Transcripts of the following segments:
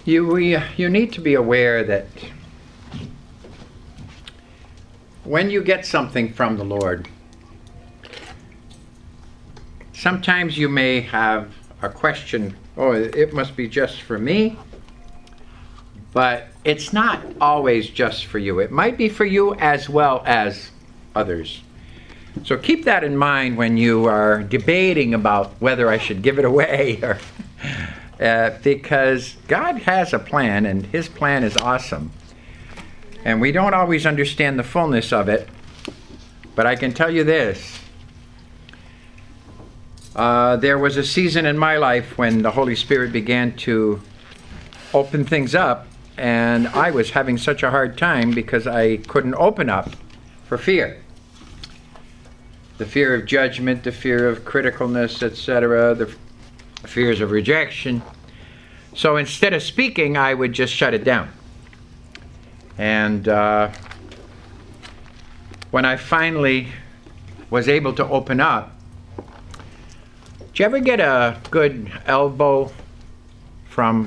You need to be aware that when you get something from the Lord, sometimes you may have a question, oh, it must be just for me, but it's not always just for you. It might be for you as well as others. So keep that in mind when you are debating about whether I should give it away, or because God has a plan, and His plan is awesome. And we don't always understand the fullness of it, but I can tell you this. There was a season in my life when the Holy Spirit began to open things up, and I was having such a hard time because I couldn't open up for fear. The fear of judgment, the fear of criticalness, etc., the fears of rejection. So instead of speaking, I would just shut it down. And when I finally was able to open up, did you ever get a good elbow from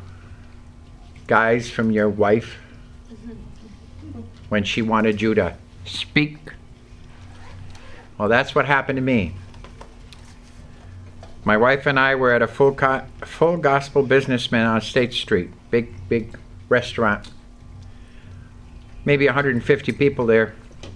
guys from your wife when she wanted you to speak? Well, that's what happened to me. My wife and I were at a full gospel businessman on State Street, big restaurant, maybe 150 people there,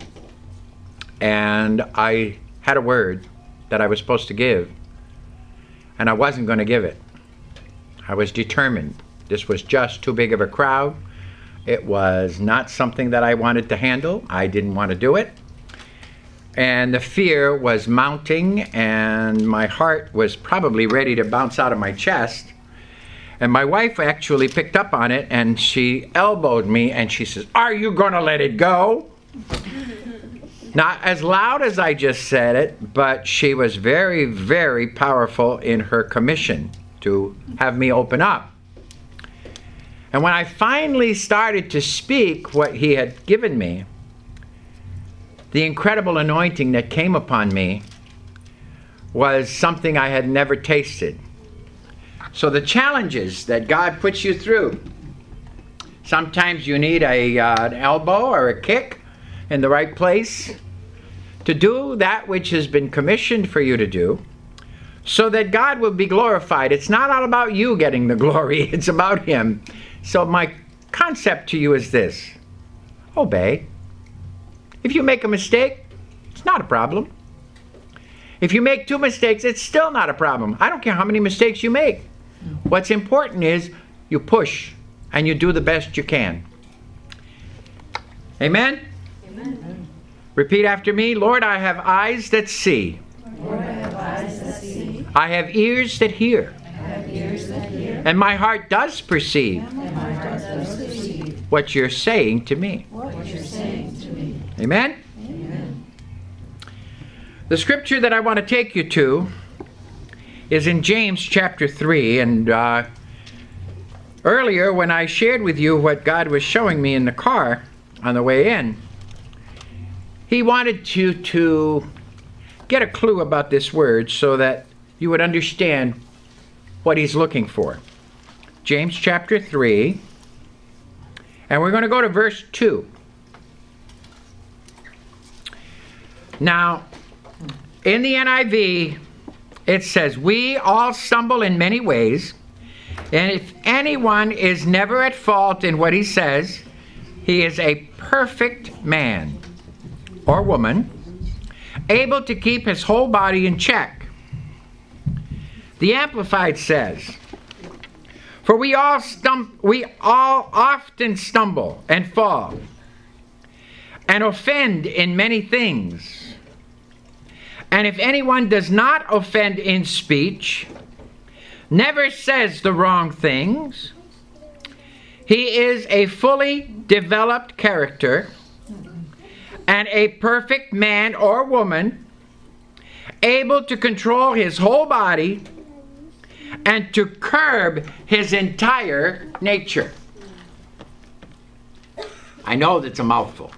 and I had a word that I was supposed to give, and I wasn't going to give it. I was determined. This was just too big of a crowd. It was not something that I wanted to handle. I didn't want to do it. And the fear was mounting, and my heart was probably ready to bounce out of my chest. And my wife actually picked up on it, and she elbowed me, and she says, "Are you going to let it go?" Not as loud as I just said it, but she was very, very powerful in her commission to have me open up. And when I finally started to speak what He had given me, the incredible anointing that came upon me was something I had never tasted. So the challenges that God puts you through, sometimes you need an elbow or a kick in the right place to do that which has been commissioned for you to do, so that God will be glorified. It's not all about you getting the glory, it's about Him. So my concept to you is this: obey. If you make a mistake, it's not a problem. If you make 2 mistakes, it's still not a problem. I don't care how many mistakes you make. What's important is you push and you do the best you can. Amen? Amen. Repeat after me. Lord, I have eyes that see. Lord, I have eyes that see. I have ears that hear. I have ears that hear. And my heart does perceive And my heart does perceive what you're saying to me. what you're saying to me. Amen? Amen. The scripture that I want to take you to is in James chapter 3. And earlier when I shared with you what God was showing me in the car on the way in, He wanted you to get a clue about this word so that you would understand what He's looking for. James chapter 3, and we're going to go to verse 2. Now, in the NIV, it says, "We all stumble in many ways, and if anyone is never at fault in what he says, he is a perfect man or woman, able to keep his whole body in check." The Amplified says, "For we all often stumble and fall, and offend in many things. And if anyone does not offend in speech, never says the wrong things, he is a fully developed character and a perfect man or woman, able to control his whole body and to curb his entire nature." I know that's a mouthful.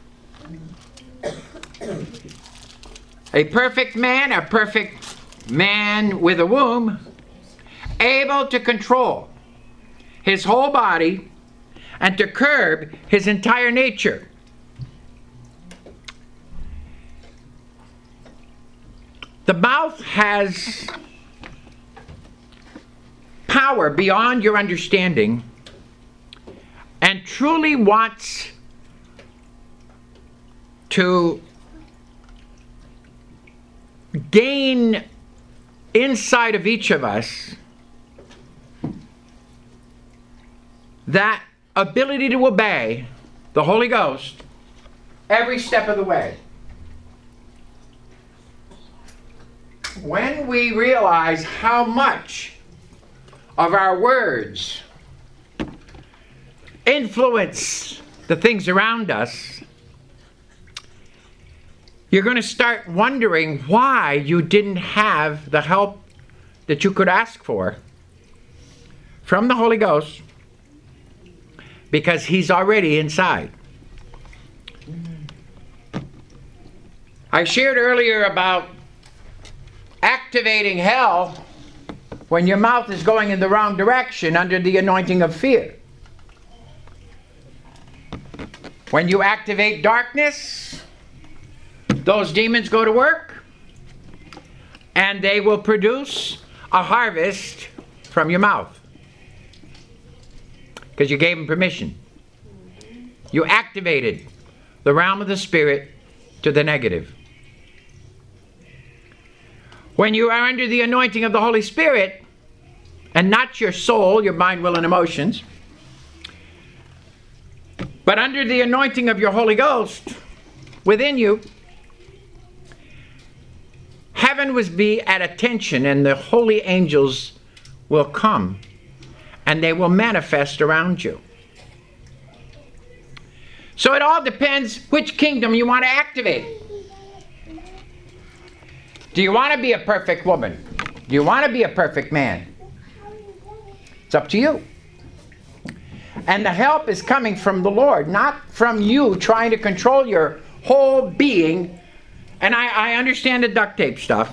A perfect man with a womb, able to control his whole body and to curb his entire nature. The mouth has power beyond your understanding and truly wants to gain inside of each of us that ability to obey the Holy Ghost every step of the way. When we realize how much of our words influence the things around us, you're going to start wondering why you didn't have the help that you could ask for from the Holy Ghost, because He's already inside. I shared earlier about activating hell when your mouth is going in the wrong direction under the anointing of fear. When you activate darkness, those demons go to work and they will produce a harvest from your mouth because you gave them permission. You activated the realm of the spirit to the negative. When you are under the anointing of the Holy Spirit, and not your soul, your mind, will, and emotions, but under the anointing of your Holy Ghost within you, heaven will be at attention and the holy angels will come and they will manifest around you. So it all depends which kingdom you want to activate. Do you want to be a perfect woman? Do you want to be a perfect man? It's up to you. And the help is coming from the Lord, not from you trying to control your whole being. And I understand the duct tape stuff.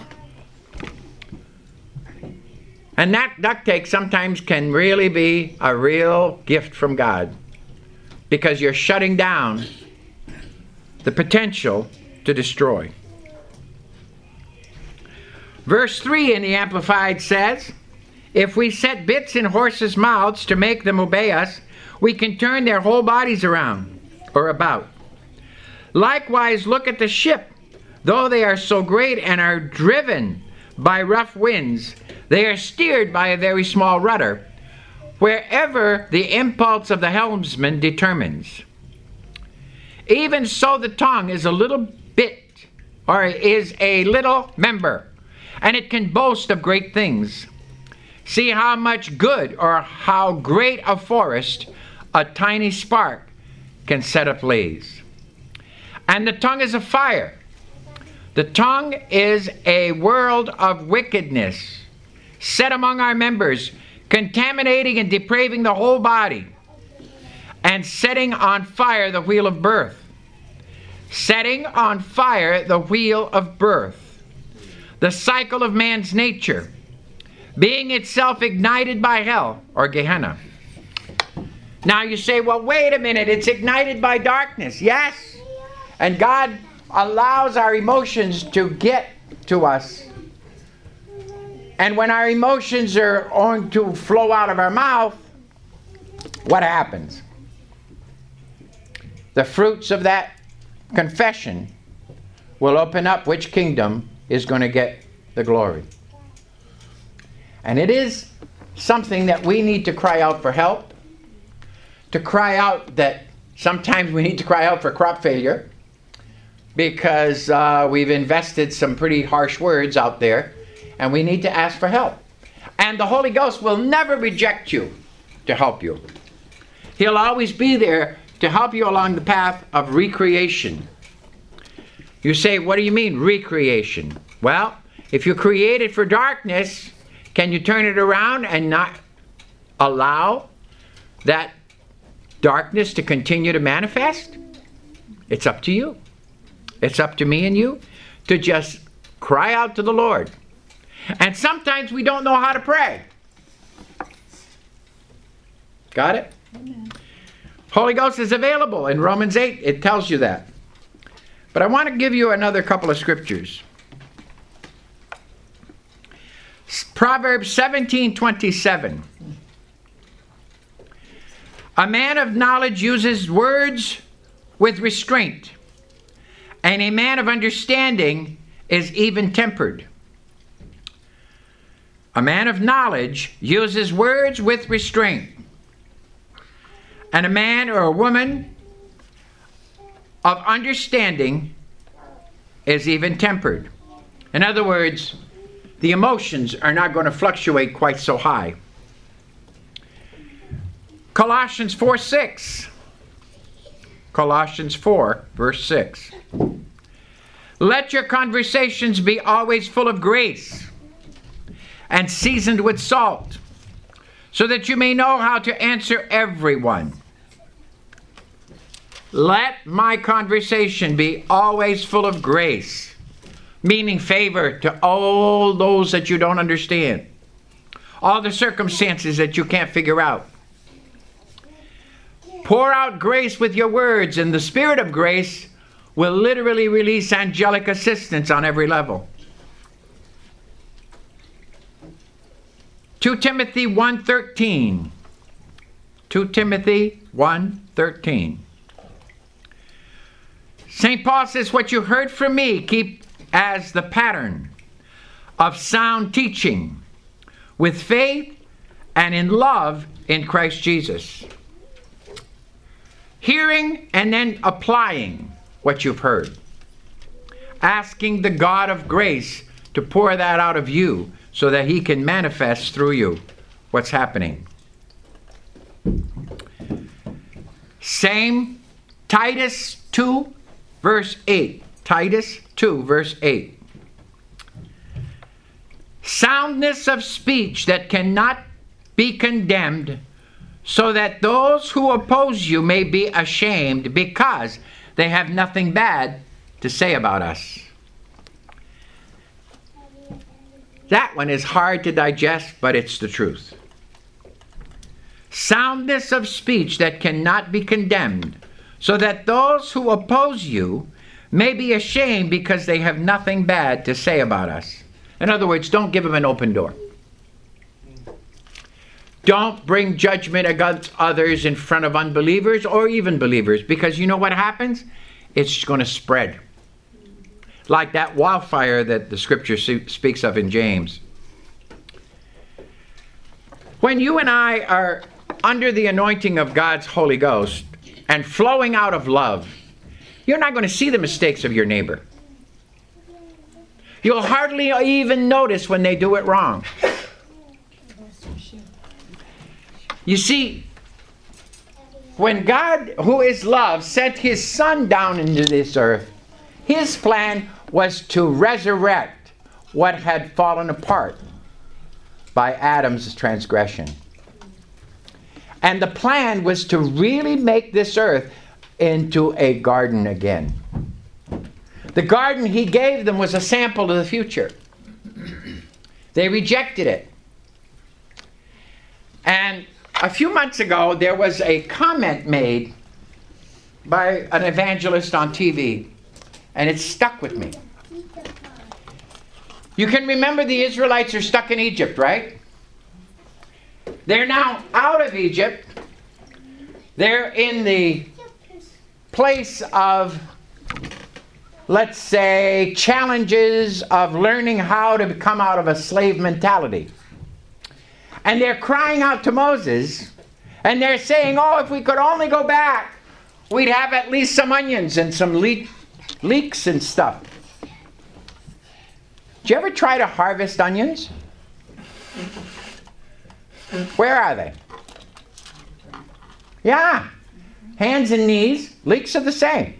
And that duct tape sometimes can really be a real gift from God, because you're shutting down the potential to destroy. Verse 3 in the Amplified says, if we set bits in horses' mouths to make them obey us, we can turn their whole bodies around or about. Likewise, look at the ship. Though they are so great and are driven by rough winds, they are steered by a very small rudder, wherever the impulse of the helmsman determines. Even so, the tongue is a little bit, or is a little member, and it can boast of great things. See how much good or how great a forest a tiny spark can set ablaze. And the tongue is a fire. The tongue is a world of wickedness set among our members, contaminating and depraving the whole body, and setting on fire the wheel of birth. Setting on fire the wheel of birth. The cycle of man's nature, being itself ignited by hell or Gehenna. Now you say, well, wait a minute, it's ignited by darkness. Yes, and God allows our emotions to get to us. And when our emotions are going to flow out of our mouth, what happens? The fruits of that confession will open up which kingdom is going to get the glory. And it is something that we need to cry out for help, to cry out that sometimes we need to cry out for crop failure, because we've invested some pretty harsh words out there, and we need to ask for help. And the Holy Ghost will never reject you to help you. He'll always be there to help you along the path of recreation. You say, what do you mean, recreation? Well, if you're created for darkness, can you turn it around and not allow that darkness to continue to manifest? It's up to you. It's up to me and you to just cry out to the Lord. And sometimes we don't know how to pray. Got it? Holy Ghost is available in Romans 8. It tells you that. But I want to give you another couple of scriptures. Proverbs 17:27. A man of knowledge uses words with restraint, and a man of understanding is even-tempered. A man of knowledge uses words with restraint, and a man or a woman of understanding is even-tempered. In other words, the emotions are not going to fluctuate quite so high. Colossians 4:6. Colossians 4, verse 6. Let your conversations be always full of grace and seasoned with salt, so that you may know how to answer everyone. Let my conversation be always full of grace, meaning favor to all those that you don't understand, all the circumstances that you can't figure out. Pour out grace with your words, and the Spirit of grace will literally release angelic assistance on every level. 2 Timothy 1:13. 2 Timothy 1:13. St. Paul says, what you heard from me, keep as the pattern of sound teaching, with faith and in love in Christ Jesus. Hearing and then applying what you've heard. Asking the God of grace to pour that out of you so that he can manifest through you what's happening. Same, Titus 2, verse 8. Titus 2, verse 8. Soundness of speech that cannot be condemned, so that those who oppose you may be ashamed, because they have nothing bad to say about us. That one is hard to digest, but it's the truth. Soundness of speech that cannot be condemned, so that those who oppose you may be ashamed, because they have nothing bad to say about us. In other words, don't give them an open door. Don't bring judgment against others in front of unbelievers or even believers, because you know what happens? It's going to spread. Like that wildfire that the scripture speaks of in James. When you and I are under the anointing of God's Holy Ghost and flowing out of love, you're not going to see the mistakes of your neighbor. You'll hardly even notice when they do it wrong. You see, when God, who is love, sent his Son down into this earth, his plan was to resurrect what had fallen apart by Adam's transgression. And the plan was to really make this earth into a garden again. The garden he gave them was a sample of the future. They rejected it. And a few months ago, there was a comment made by an evangelist on TV, and it stuck with me. You can remember the Israelites are stuck in Egypt, right? They're now out of Egypt. They're in the place of, let's say, challenges of learning how to come out of a slave mentality. And they're crying out to Moses, and they're saying, oh, if we could only go back, we'd have at least some onions and some leeks and stuff. Did you ever try to harvest onions? Where are they? Yeah, hands and knees. Leeks are the same.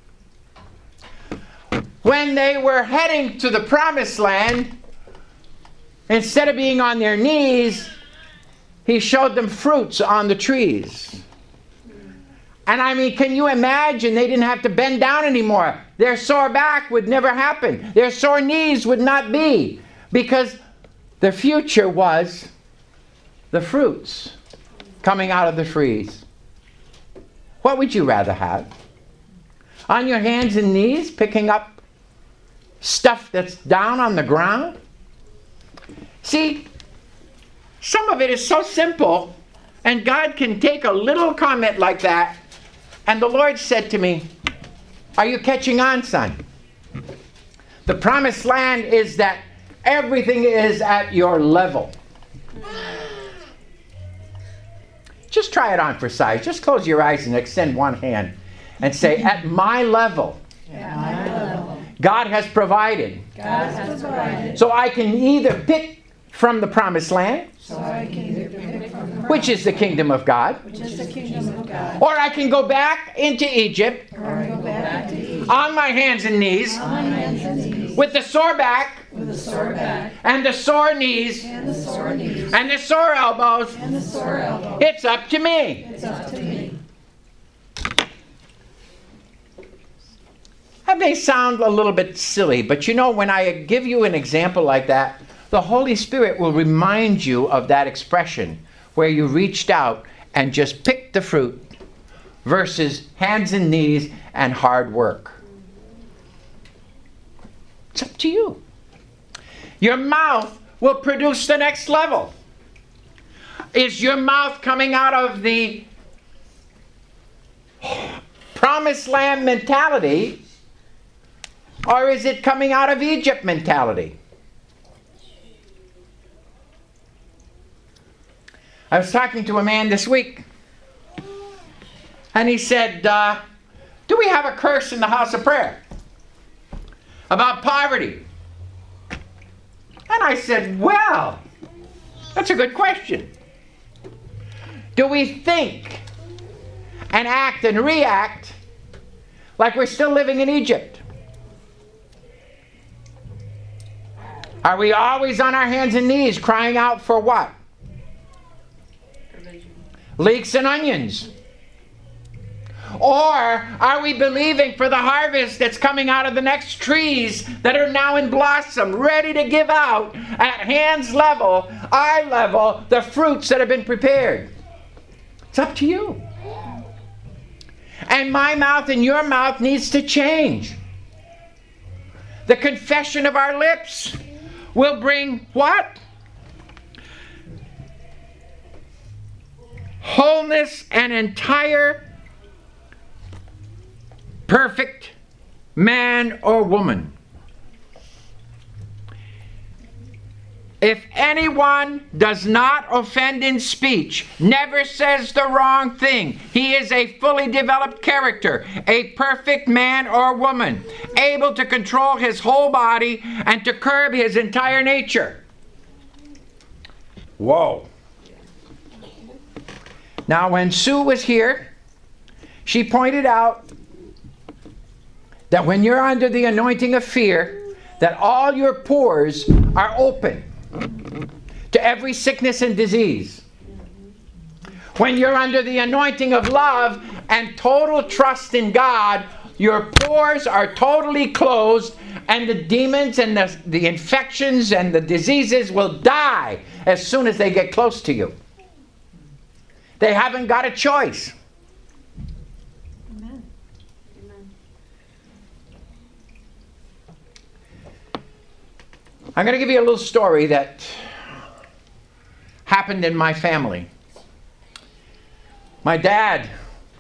When they were heading to the promised land, instead of being on their knees, he showed them fruits on the trees. And I mean, can you imagine? They didn't have to bend down anymore. Their sore back would never happen. Their sore knees would not be, because the future was the fruits coming out of the freeze, what would you rather have? On your hands and knees, picking up stuff that's down on the ground? See, some of it is so simple, and God can take a little comment like that. And the Lord said to me, are you catching on, son? The promised land is that everything is at your level. Just try it on for size. Just close your eyes and extend one hand and say, at my level, God has provided. So I can either pick from the promised land, which is the kingdom of God, or I can go back into Egypt on my hands and knees with the sore back and the sore knees and the sore elbows. It's up to me. That may sound a little bit silly, but you know, when I give you an example like that, the Holy Spirit will remind you of that expression where you reached out and just picked the fruit versus hands and knees and hard work. It's up to you. Your mouth will produce the next level. Is your mouth coming out of the promised land mentality, or is it coming out of Egypt mentality? I was talking to a man this week, and he said, do we have a curse in the house of prayer about poverty? And I said, well, that's a good question. Do we think and act and react like we're still living in Egypt? Are we always on our hands and knees crying out for what? Leeks and onions? Or are we believing for the harvest that's coming out of the next trees that are now in blossom, ready to give out at hands level, eye level, the fruits that have been prepared? It's up to you. And my mouth and your mouth needs to change. The confession of our lips will bring what? Wholeness and entire perfect man or woman. If anyone does not offend in speech, never says the wrong thing, he is a fully developed character, a perfect man or woman, able to control his whole body and to curb his entire nature. Whoa. Now, when Sue was here, she pointed out that when you're under the anointing of fear, that all your pores are open to every sickness and disease. When you're under the anointing of love and total trust in God, your pores are totally closed, and the demons and the infections and the diseases will die as soon as they get close to you. They haven't got a choice. Amen. Amen. I'm going to give you a little story that happened in my family. My dad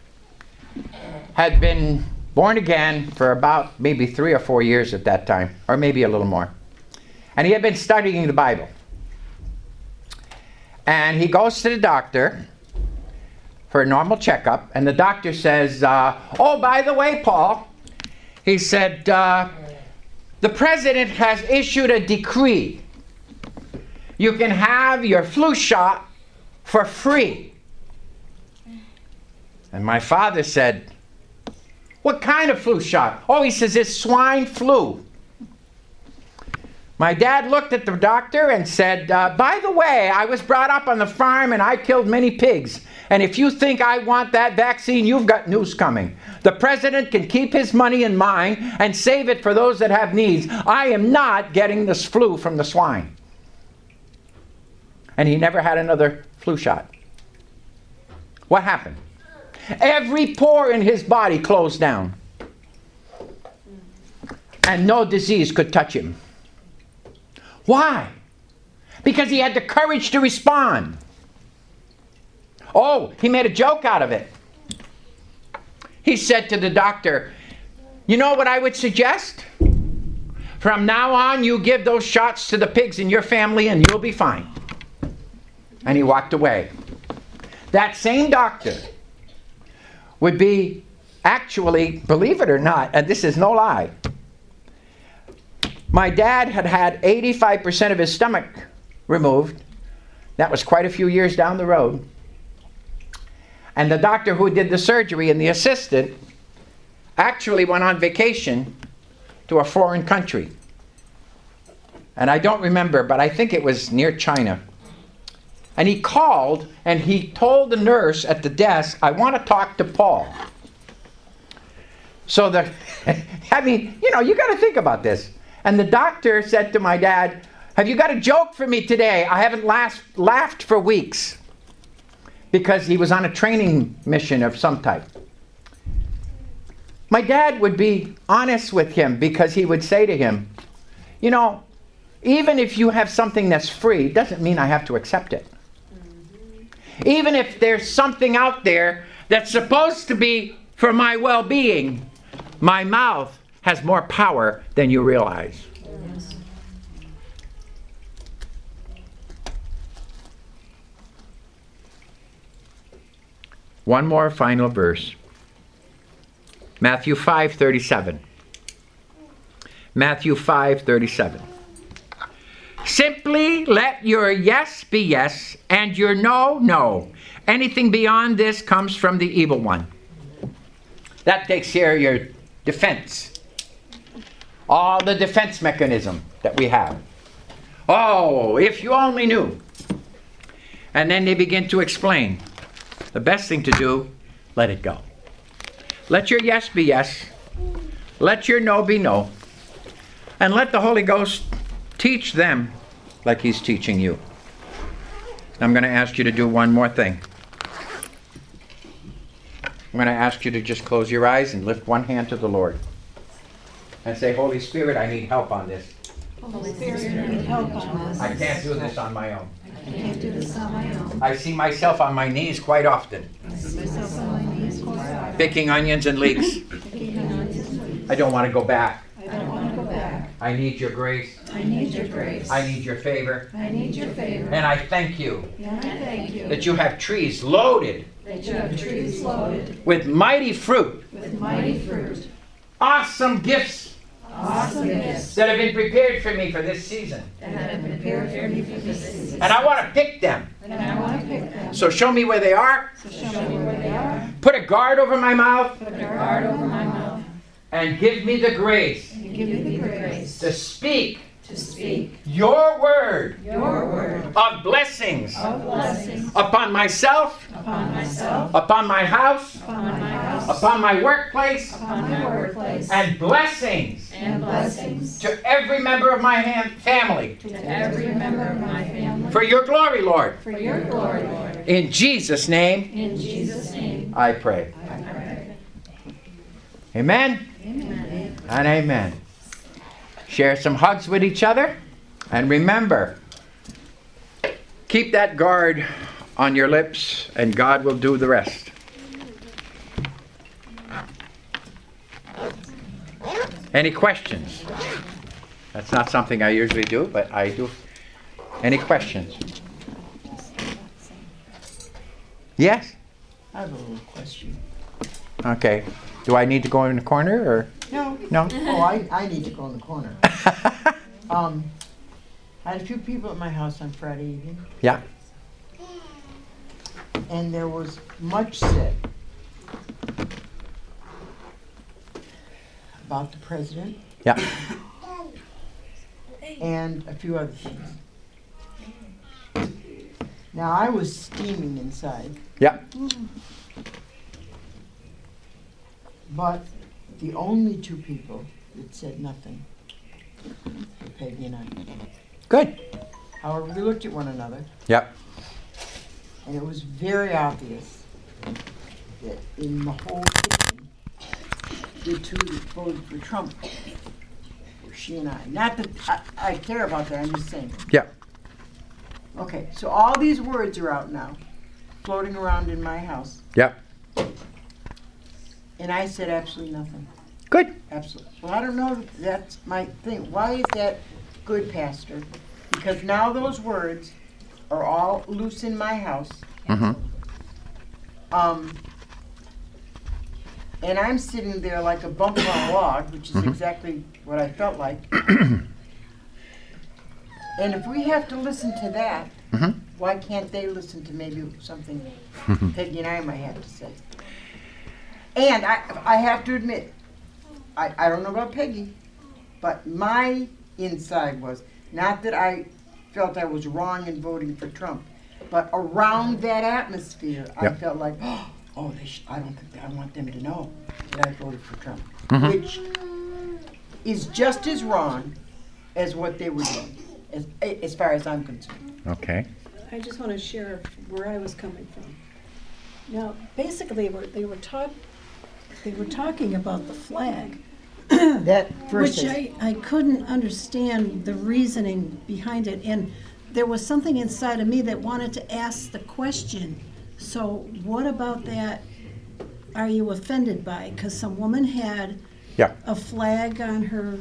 had been born again for about maybe 3 or 4 years at that time, or maybe a little more. And he had been studying the Bible. And he goes to the doctor for a normal checkup, and the doctor says, oh, by the way, Paul, he said, the president has issued a decree. You can have your flu shot for free. And my father said, what kind of flu shot? Oh, he says, it's swine flu. My dad looked at the doctor and said, by the way, I was brought up on the farm and I killed many pigs. And if you think I want that vaccine, you've got news coming. The president can keep his money in mine and save it for those that have needs. I am not getting this flu from the swine. And he never had another flu shot. What happened? Every pore in his body closed down. And no disease could touch him. Why? Because he had the courage to respond. Oh, he made a joke out of it. He said to the doctor, you know what I would suggest? From now on, you give those shots to the pigs in your family and you'll be fine. And he walked away. That same doctor would be actually, believe it or not, and this is no lie, my dad had 85% of his stomach removed. That was quite a few years down the road. And the doctor who did the surgery and the assistant actually went on vacation to a foreign country. And I don't remember, but I think it was near China. And he called and he told the nurse at the desk, I want to talk to Paul. So I mean, you got to think about this. And the doctor said to my dad, have you got a joke for me today? I haven't laughed for weeks. Because he was on a training mission of some type. My dad would be honest with him because he would say to him, even if you have something that's free, doesn't mean I have to accept it. Even if there's something out there that's supposed to be for my well-being, my mouth has more power than you realize. One more final verse. Matthew 5:37. Matthew 5:37. Simply let your yes be yes and your no, no. Anything beyond this comes from the evil one. That takes care of your defense. All the defense mechanism that we have. Oh, if you only knew. And then they begin to explain. The best thing to do, let it go. Let your yes be yes. Let your no be no. And let the Holy Ghost teach them like He's teaching you. I'm going to ask you to do one more thing. I'm going to ask you to just close your eyes and lift one hand to the Lord. And say, Holy Spirit, I need help on this. Holy Spirit, I need help on this. I can't do this on my own. I can't do this on my own. I see myself on my knees quite often. I see myself on my knees quite often. Picking onions and leeks. Picking onions and leeks. I don't want to go back. I don't want to go back. I need your grace. I need your grace. I need your favor. I need your favor. And I thank you And I thank you that you have trees loaded that you have trees loaded with mighty fruit, with mighty fruit, awesome gifts awesome gifts that have been prepared for me for this season. that have been prepared for me for this season. And I want to pick them. And I want to pick them. So show me where they are. So show me where they are. Put a guard over my mouth. Put a guard over my mouth. And give me the grace And give me the grace to speak to speak your word your word of blessings of blessings upon myself, upon myself, upon my house, upon my house, upon my workplace, upon my workplace, and blessings and blessings to every member of my family. to every member of my family. For your glory, Lord. For your glory, Lord. In Jesus' name, In Jesus' name, I pray. I pray. Amen Amen. and amen. Share some hugs with each other. And remember, keep that guard on your lips and God will do the rest. Any questions? That's not something I usually do, but I do. Any questions? Yes? I have a little question. Okay. Do I need to go in the corner or? No. No? Oh, I need to go in the corner. I had a few people at my house on Friday evening, Yeah. and there was much said about the president Yeah. and a few other things. Now, I was steaming inside, Yeah. but the only two people that said nothing were Peggy and I. Good. However, we looked at one another, Yep. and it was very obvious that in the whole kitchen, the two that voted for Trump were she and I. Not that I care about that, I'm just saying. Yeah. Okay, so all these words are out now, floating around in my house, Yeah. and I said absolutely nothing. Good. Absolutely. Well, I don't know, that's my thing. Why is that good, Pastor? Because now those words are all loose in my house. Mm-hmm. And I'm sitting there like a bump on a log, which is exactly what I felt like. And if we have to listen to that, why can't they listen to maybe something Peggy and I might have to say? And I have to admit, I don't know about Peggy, but my inside was, not that I felt I was wrong in voting for Trump, but around that atmosphere, I Yep. felt like, oh, I don't think I want them to know that I voted for Trump, which is just as wrong as what they were doing, as far as I'm concerned. Okay. I just want to share where I was coming from. Now, basically, they were talking about the flag, That which versus, I couldn't understand the reasoning behind it, and there was something inside of me that wanted to ask the question. So, what about that? Are you offended by? Because some woman had Yeah. a flag on her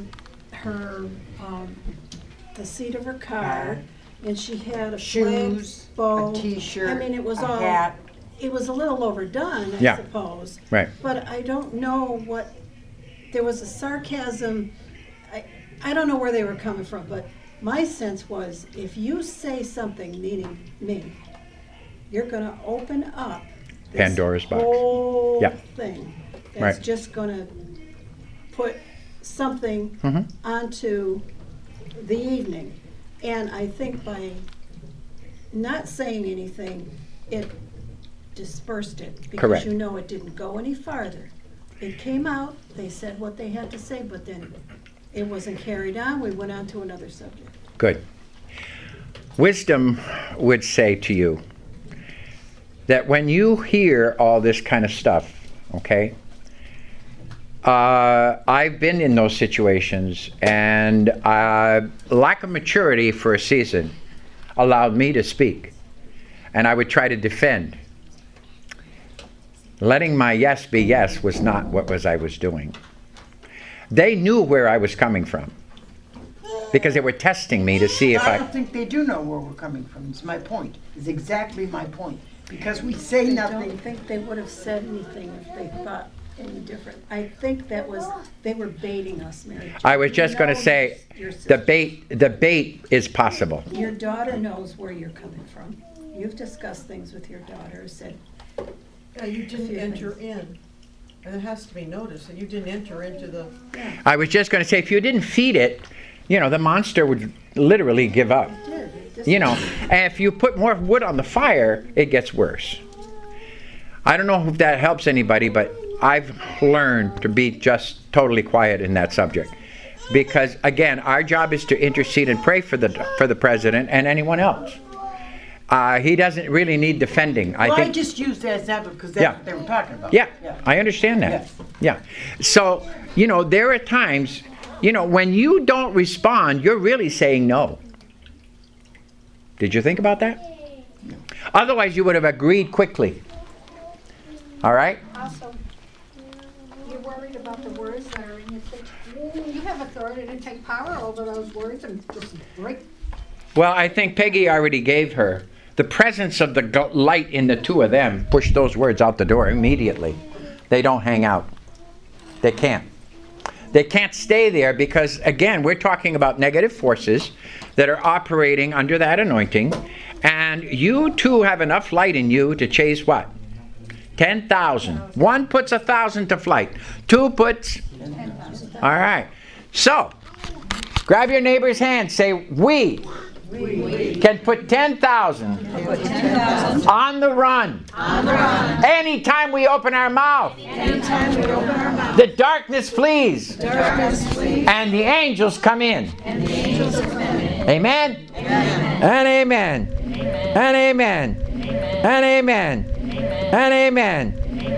the seat of her car, and she had a shoes, flag bow. a T-shirt, I mean, it was a all. hat. It was a little overdone, I Yeah. suppose. Right. But I don't know what. There was a sarcasm. I don't know where they were coming from, but my sense was, if you say something, meaning me, you're going to open up this Pandora's box. whole Yeah. thing that's Right. just going to put something onto the evening. And I think by not saying anything, it dispersed it. Because Correct. you know it didn't go any farther. It came out, they said what they had to say, but then it wasn't carried on. We went on to another subject. Good. Wisdom would say to you that when you hear all this kind of stuff, okay, I've been in those situations, and lack of maturity for a season allowed me to speak, and I would try to defend. Letting my yes be yes was not what I was doing. They knew where I was coming from because they were testing me to see if I don't think they do know where we're coming from. It's my point. It's exactly my point. Because we say I nothing. don't think they would have said anything if they thought any different. I think that was, they were baiting us, Mary Jo. I was just going to You know say your the bait is possible. Your daughter knows where you're coming from. You've discussed things with your daughter, said, Yeah, you didn't Few enter things. in, and it has to be noticed, and you didn't enter into the, I was just going to say, if you didn't feed it, the monster would literally give up. And if you put more wood on the fire, it gets worse. I don't know if that helps anybody, but I've learned to be just totally quiet in that subject. Because, again, our job is to intercede and pray for the president and anyone else. He doesn't really need defending. I just used that example because that's what they were talking about. Yeah, I understand that. Yes. Yeah. So, there are times, when you don't respond, you're really saying no. Did you think about that? No. Otherwise, you would have agreed quickly. All right? Also, you're worried about the words that are in your thing. You have authority to take power over those words and just break. Well, I think Peggy already gave her. The presence of the light in the two of them pushed those words out the door immediately. They don't hang out. They can't. They can't stay there because, again, we're talking about negative forces that are operating under that anointing. And you too have enough light in you to chase what? 10,000. One puts 1,000 to flight. Two puts... All right. So, grab your neighbor's hand. Say, we can put 10,000 on the run. Anytime we open our mouth, the darkness flees. And the angels come in. Amen? And amen. And amen. And amen. and amen.